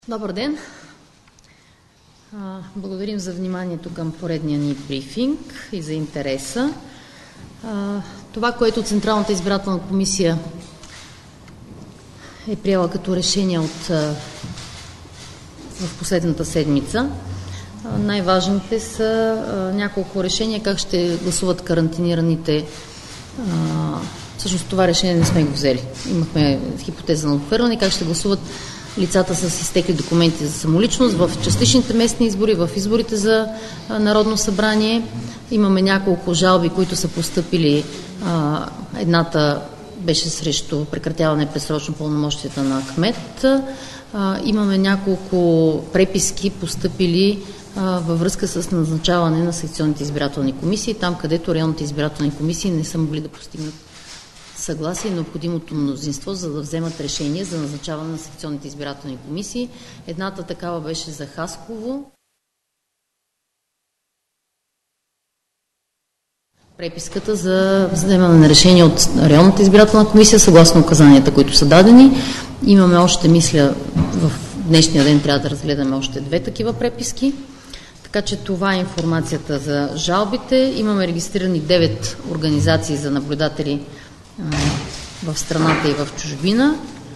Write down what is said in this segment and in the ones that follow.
Добър ден! Благодарим за вниманието към поредния ни брифинг и за интереса. Това, което Централната избирателна комисия е приела като решение в последната седмица, най-важните са няколко решения, как ще гласуват карантинираните. Всъщност това решение не сме го взели. Имахме хипотеза на отхвърляне, как ще гласуват лицата с изтекли документи за самоличност в частичните местни избори, в изборите за Народно събрание. Имаме няколко жалби, които са постъпили. Едната беше срещу прекратяване предсрочно пълномощията на кмет. Имаме няколко преписки постъпили във връзка с назначаване на секционните избирателни комисии, там където районните избирателни комисии не са могли да постигнат съгласие и необходимото мнозинство, за да вземат решение за назначаване на секционните избирателни комисии. Едната такава беше за Хасково. Преписката за вземане на решение от районната избирателна комисия, съгласно указанията, които са дадени. Имаме още, мисля, в днешния ден трябва да разгледаме още 2 такива преписки. Така че това е информацията за жалбите. Имаме регистрирани 9 организации за наблюдатели в страната и в чужбина.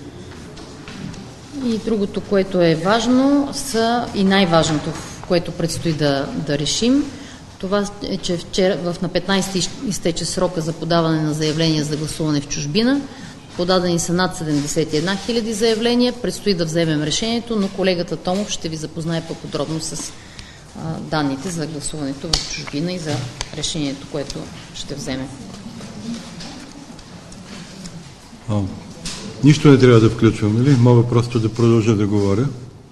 И другото, което е важно, и най-важното, което предстои да решим, това е, че вчера на 15 изтече срока за подаване на заявления за гласуване в чужбина. Подадени са над 71 000 заявления. Предстои да вземем решението, но колегата Томов ще ви запознае по-подробно с данните за гласуването в чужбина и за решението, което ще вземем. Нищо не трябва да включвам, нали? Мога просто да продължа да говоря.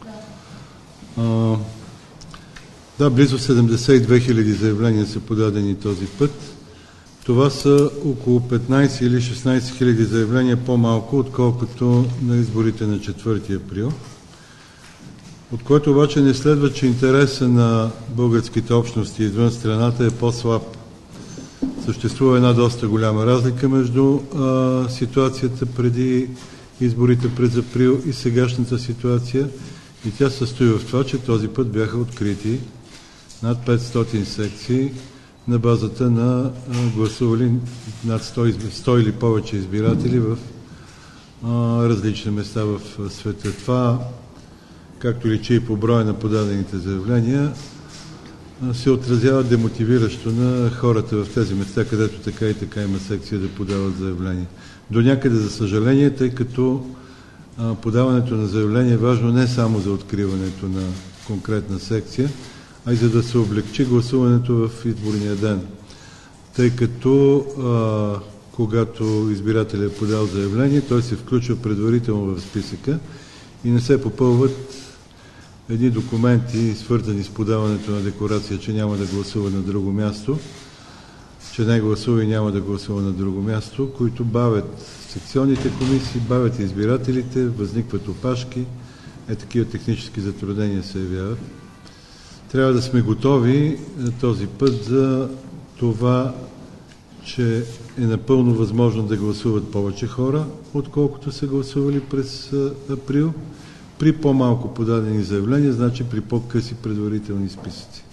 Да, близо 72 000 заявления са подадени този път. Това са около 15 или 16 000 заявления по-малко, отколкото на изборите на 4 април. От което обаче не следва, че интереса на българските общности извън страната е по-слаб. Съществува една доста голяма разлика между ситуацията преди изборите през април и сегашната ситуация, и тя състои в това, че този път бяха открити над 500 секции на базата на гласували над 100 или повече избиратели в различни места в света. Това, както личи и по броя на подадените заявления, се отразява демотивиращо на хората в тези места, където така и така има секция да подават заявления. До някъде, за съжаление, тъй като подаването на заявление е важно не само за откриването на конкретна секция, а и за да се облегчи гласуването в изборния ден. Тъй като когато избирателят е подал заявление, той се включва предварително в списъка и не се попълват едни документи, свързани с подаването на декларация, че няма да гласува на друго място, че не гласува и няма да гласува на друго място, които бавят секционните комисии, бавят избирателите, възникват опашки, такива технически затруднения се явяват. Трябва да сме готови този път за това, че е напълно възможно да гласуват повече хора, отколкото са гласували през април, при по-малко подадени заявления, значи при по-къси предварителни списъци.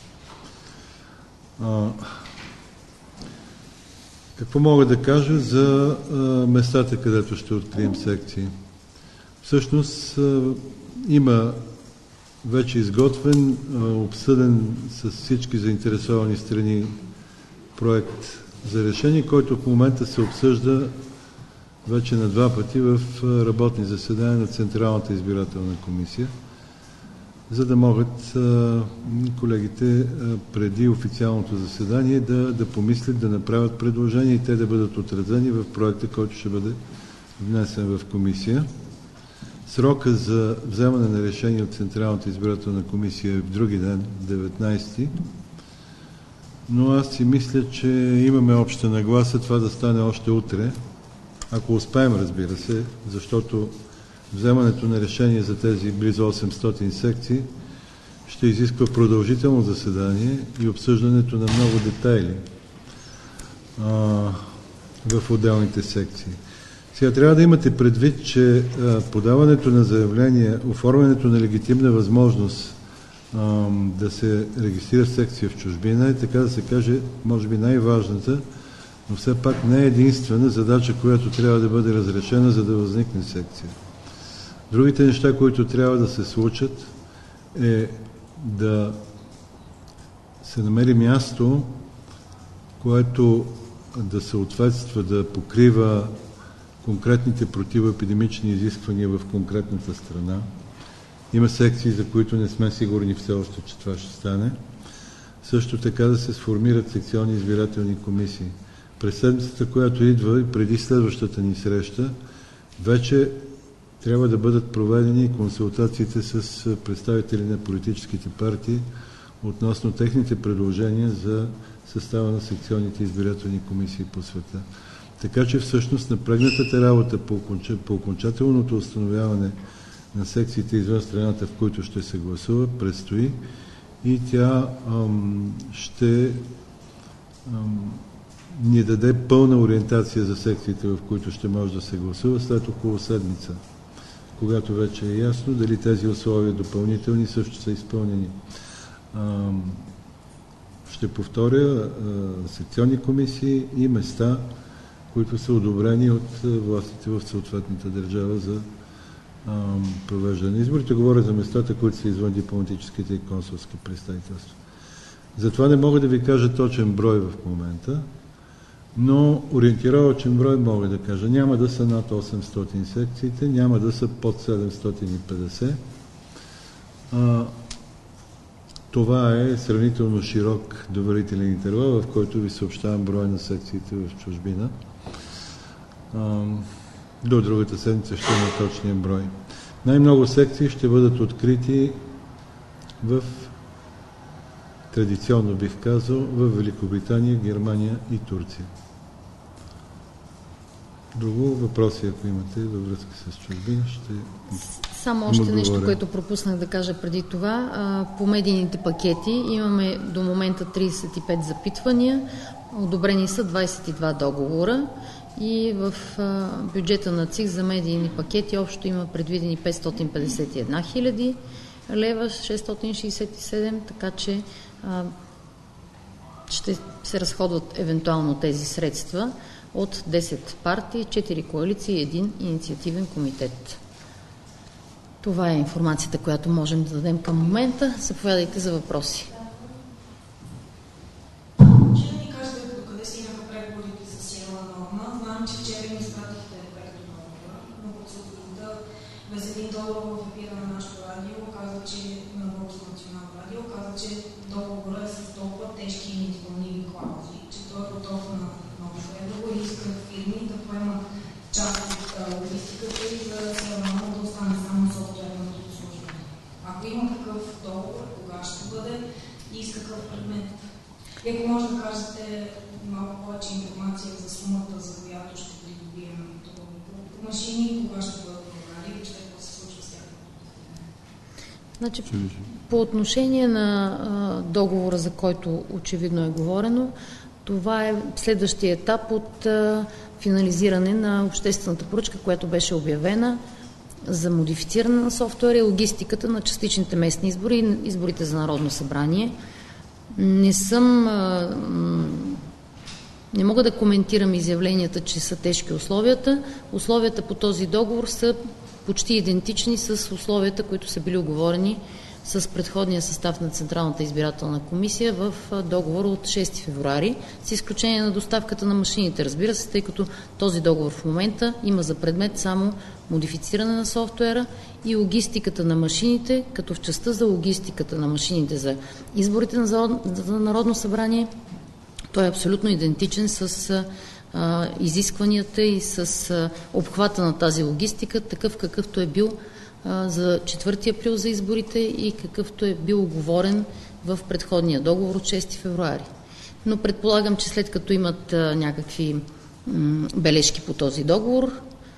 Какво мога да кажа за местата, където ще открием секции? Всъщност има вече изготвен, обсъден с всички заинтересовани страни проект за решение, който в момента се обсъжда вече на 2 пъти в работни заседания на Централната избирателна комисия, за да могат колегите преди официалното заседание да помислят, да направят предложения и те да бъдат отразени в проекта, който ще бъде внесен в комисия. Срока за вземане на решение от Централната избирателна комисия е в други ден, 19-ти, но аз си мисля, че имаме обща нагласа това да стане още утре, ако успеем, разбира се, защото вземането на решение за тези близо 800 секции ще изисква продължително заседание и обсъждането на много детайли в отделните секции. Сега трябва да имате предвид, че подаването на заявление, оформянето на легитимна възможност да се регистрира секция в чужбина е, така да се каже, може би най-важната, но все пак не е единствена задача, която трябва да бъде разрешена, за да възникне секция. Другите неща, които трябва да се случат, е да се намери място, което да съответства, да покрива конкретните противоепидемични изисквания в конкретната страна. Има секции, за които не сме сигурни все още, че това ще стане. Също така да се сформират секционни избирателни комисии. През седмицата, която идва и преди следващата ни среща, вече трябва да бъдат проведени консултациите с представители на политическите партии относно техните предложения за състава на секционните избирателни комисии по света. Така че всъщност напрегнатата работа по окончателното установяване на секциите извън страната, в които ще се гласува, предстои и тя ще ни даде пълна ориентация за секциите, в които ще може да се гласува след около седмица, когато вече е ясно дали тези условия допълнителни също са изпълнени. Ще повторя, секционни комисии и места, които са одобрени от властите в съответната държава за провеждане на изборите. Говоря за местата, които са извън дипломатическите и консулски представителства. Затова не мога да ви кажа точен брой в момента, но ориентировачен брой мога да кажа. Няма да са над 800 секциите, няма да са под 750. Това е сравнително широк доверителен интервал, в който ви съобщавам броя на секциите в чужбина. До другата седмица ще има точния брой. Най-много секции ще бъдат открити в, традиционно бих казал, в Великобритания, Германия и Турция. Друго въпроси, ако имате във връзка с чужбина, ще... Само още нещо, което пропуснах да кажа преди това. По медийните пакети имаме до момента 35 запитвания, одобрени са 22 договора и в бюджета на ЦИК за медийни пакети общо има предвидени 551 хиляди лева, 667, така че ще се разходват евентуално тези средства от 10 партии, 4 коалиции и 1 инициативен комитет. Това е информацията, която можем да дадем към момента. Заповядайте за въпроси. Ще ни кажете докъде стигнаха преговорите за сила норма? Знам, че вчера ми изпратихте проекта договора, но под сутринта без един договор в ефира на нашото радио каза, че на Българско национално радио каза, че договорът е с толкова тежки и неизпълними клаузи, че той е готов на нови преговори и искат фирми да поемат част от логистиката и за силно да остане само софтуерното обслужване. Ако има такъв договор, кога ще бъде и с какъв предмет? И ако може да кажете малко повече информация за сумата, за която ще придобием по машини, кога ще бъдат програми и че какво се случва с тях? Значи, по отношение на договора, за който очевидно е говорено, това е следващия етап от финализиране на обществената поръчка, която беше обявена за модифициране на софтуера и логистиката на частичните местни избори и изборите за Народно събрание. Не мога да коментирам изявленията, че са тежки условията. Условията по този договор са почти идентични с условията, които са били уговорени с предходния състав на Централната избирателна комисия в договор от 6 февруари, с изключение на доставката на машините, разбира се, тъй като този договор в момента има за предмет само модифициране на софтуера и логистиката на машините, като в частта за логистиката на машините за изборите за Народно събрание, той е абсолютно идентичен с изискванията и с обхвата на тази логистика, такъв какъвто е бил за 4 април за изборите и какъвто е бил уговорен в предходния договор от 6 февруари. Но предполагам, че след като имат някакви бележки по този договор,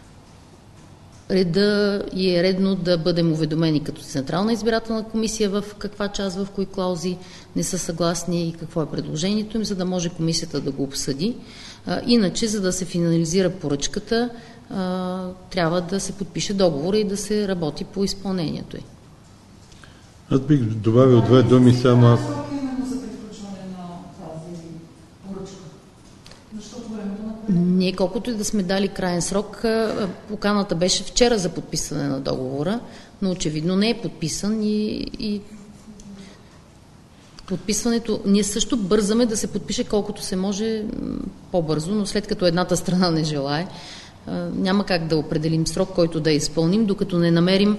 реда и е редно да бъдем уведомени като Централна избирателна комисия в каква част, в кои клаузи не са съгласни и какво е предложението им, за да може комисията да го обсъди. Иначе, за да се финализира поръчката, трябва да се подпише договора и да се работи по изпълнението й. Аз бих добавил две думи само ако... Именно за приключване на тази поръчка. Защото времето на... Ние колкото и да сме дали краен срок, поканата беше вчера за подписане на договора, но очевидно не е подписан и подписването... Ние също бързаме да се подпише колкото се може по-бързо, но след като едната страна не желае, няма как да определим срок, който да изпълним, докато не намерим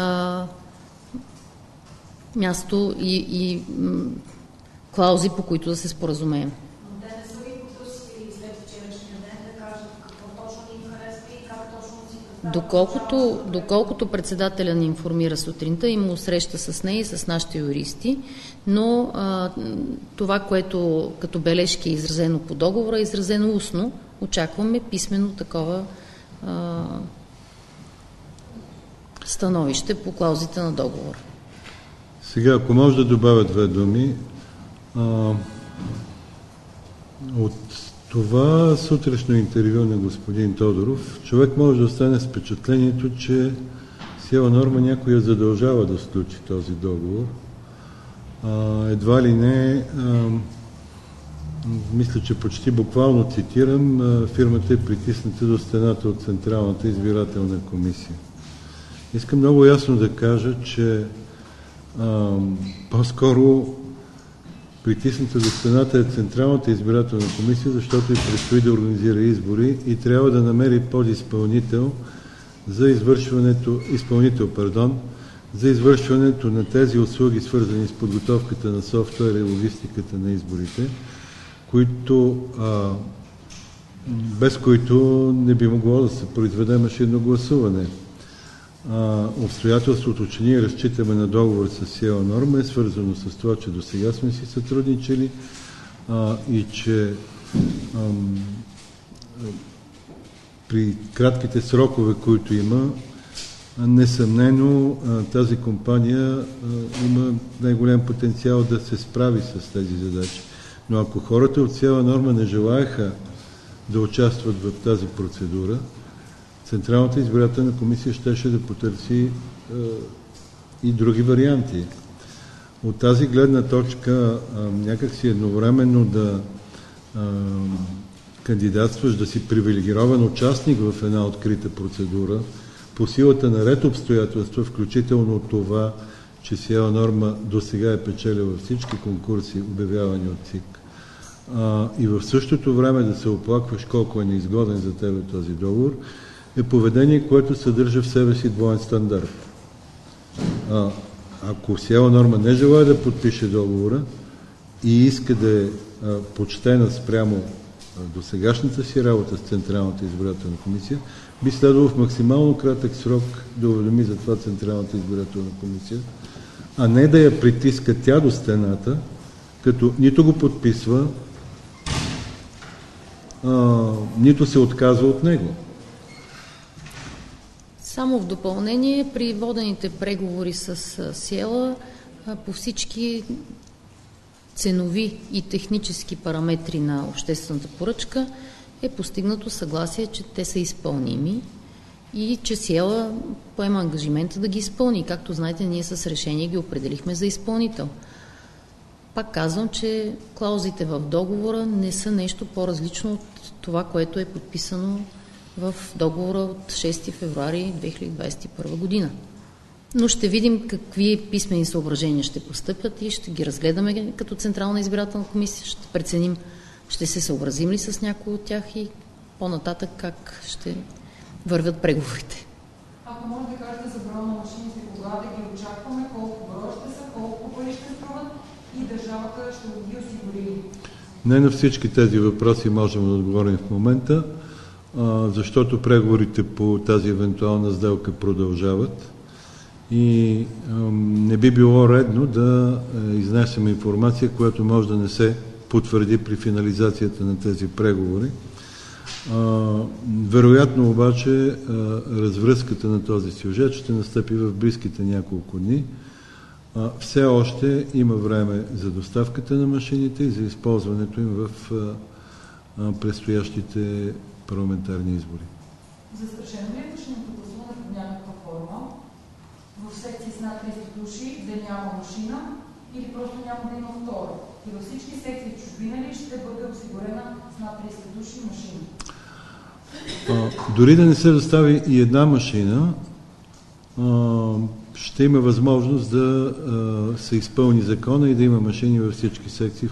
място и клаузи, по които да се споразумеем. Те не са ви потърсили след вчерашния ден да кажат какво точно им харесва и как точно си представят. Доколкото председателя ни информира сутринта, има среща с нея и с нашите юристи, но това, което като бележки е изразено по договора, е изразено устно. Очакваме писмено такова становище по клаузите на договора. Сега, ако може да добавя две думи, от това сутрешно интервю на господин Тодоров, човек може да остане с впечатлението, че сила норма някой я задължава да сключи този договор. Едва ли не, мисля, че почти буквално цитирам, фирмата е притисната до стената от Централната избирателна комисия. Искам много ясно да кажа, че по-скоро притисната до стената е Централната избирателна комисия, защото и предстои да организира избори и трябва да намери подизпълнител за извършването на тези услуги, свързани с подготовката на софтуера и логистиката на изборите, без които не би могло да се произведе машинно гласуване. Обстоятелството, че ние разчитаме на договор с сила норма, е свързано с това, че до сега сме си сътрудничали и че при кратките срокове, които има, несъмнено тази компания има най-голям потенциал да се справи с тези задачи. Но ако хората от сила норма не желаяха да участват в тази процедура, Централната избирателна комисия щеше да потърси и други варианти. От тази гледна точка някакси едновременно да кандидатстваш, да си привилегирован участник в една открита процедура, по силата на ред обстоятелства, включително това, че сила норма до сега е печелила всички конкурси, обявявани от ЦИК, и в същото време да се оплакваш колко е неизгоден за тебе този договор, е поведение, което съдържа в себе си двоен стандарт. Ако сила норма не желая да подпише договора и иска да е почтена спрямо до сегашната си работа с Централната избирателна комисия, би следвало в максимално кратък срок да уведоми за това Централната избирателна комисия, а не да я притиска тя до стената, като нито го подписва, нито се отказва от него. Само в допълнение, при водените преговори с Сиела по всички ценови и технически параметри на обществената поръчка е постигнато съгласие, че те са изпълними и че Сиела поема ангажимента да ги изпълни. Както знаете, ние с решение ги определихме за изпълнител. Пак казвам, че клаузите в договора не са нещо по-различно от това, което е подписано в договора от 6 февруари 2021 година. Но ще видим какви писмени съображения ще постъпят и ще ги разгледаме като Централна избирателна комисия. Ще преценим, ще се съобразим ли с някои от тях и по-нататък как ще вървят преговорите. Ако може да кажете за броя на машините, кога да ги очакваме, колко броя ще са, колко пари ще струват и държавата ще ги осигури? Не на всички тези въпроси можем да отговорим в момента, защото преговорите по тази евентуална сделка продължават и не би било редно да изнесем информация, която може да не се потвърди при финализацията на тези преговори. Вероятно обаче развръзката на този сюжет ще настъпи в близките няколко дни. Все още има време за доставката на машините и за използването им в предстоящите парламентарни избори. Застрашено ли е машинното гласуване под някаква форма? В секции с над 300 души да няма машина или просто няма да има втора? И във всички секции в чужбина ли ще бъде осигурена с над 300 души машина? Дори да не се достави и една машина, ще има възможност да се изпълни закона и да има машини във всички секции,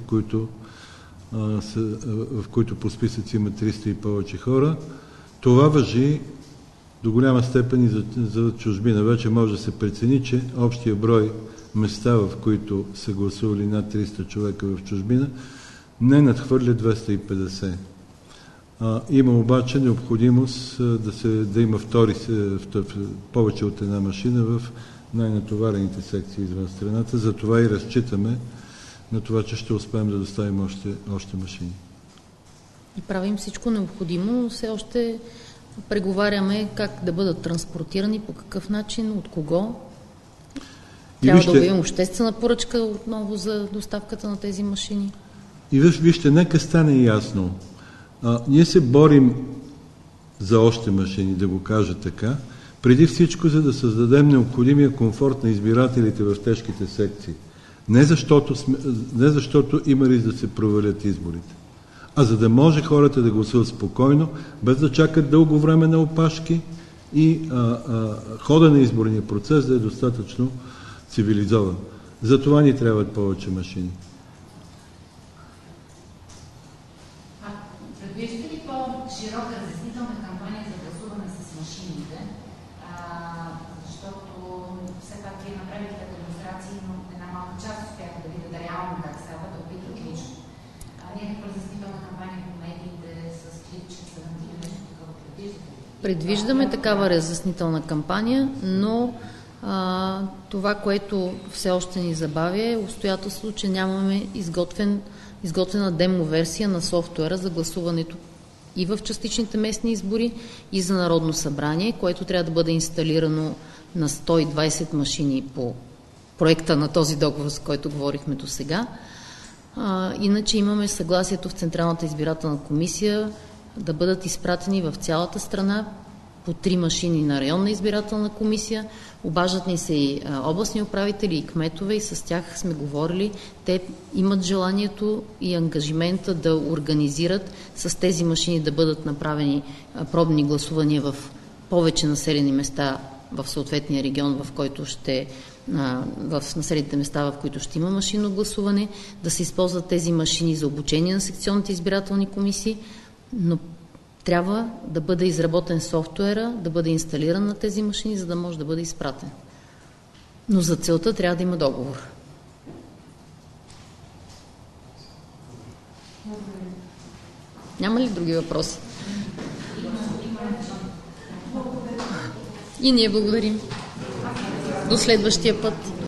в които по списъци има 300 и повече хора. Това важи до голяма степен и за чужбина. Вече може да се прецени, че общия брой места, в които са гласували над 300 човека в чужбина, не надхвърля 250. Има обаче необходимост да има повече от една машина в най-натоварените секции извън страната. Затова и разчитаме на това, че ще успеем да доставим още машини. И правим всичко необходимо, но все още преговаряме как да бъдат транспортирани, по какъв начин, от кого. Трябва да обявим обществена поръчка отново за доставката на тези машини. И вижте, нека стане ясно. Ние се борим за още машини, да го кажа така, преди всичко, за да създадем необходимия комфорт на избирателите в тежките секции. Не защото има риск да се провалят изборите, а за да може хората да гласуват спокойно, без да чакат дълго време на опашки и хода на изборния процес да е достатъчно цивилизован. Затова ни трябват повече машини. Предвиждате ли по-широка разяснителна кампания за гласуване с машините? Защото все пак вие направихте демонстрации, но една малка част успяха да видят реално как става, да опитват лично. Някаква разяснителна кампания по медиите с клипчета, нещо такова предвиждате? Предвиждаме такава разяснителна кампания, но това, което все още ни забавя, е обстоятелство, че нямаме изготвена демо-версия на софтуера за гласуването и в частичните местни избори, и за Народно събрание, което трябва да бъде инсталирано на 120 машини по проекта на този договор, с който говорихме до сега. Иначе имаме съгласието в Централната избирателна комисия да бъдат изпратени в цялата страна по 3 машини на районна избирателна комисия. Обаждат ни се и областни управители, и кметове, и с тях сме говорили. Те имат желанието и ангажимента да организират с тези машини да бъдат направени пробни гласувания в повече населени места в съответния регион, в населените места, в които ще има машинно гласуване, да се използват тези машини за обучение на секционните избирателни комисии, но трябва да бъде изработен софтуера, да бъде инсталиран на тези машини, за да може да бъде изпратен. Но за целта трябва да има договор. Няма ли други въпроси? И ние благодарим. До следващия път.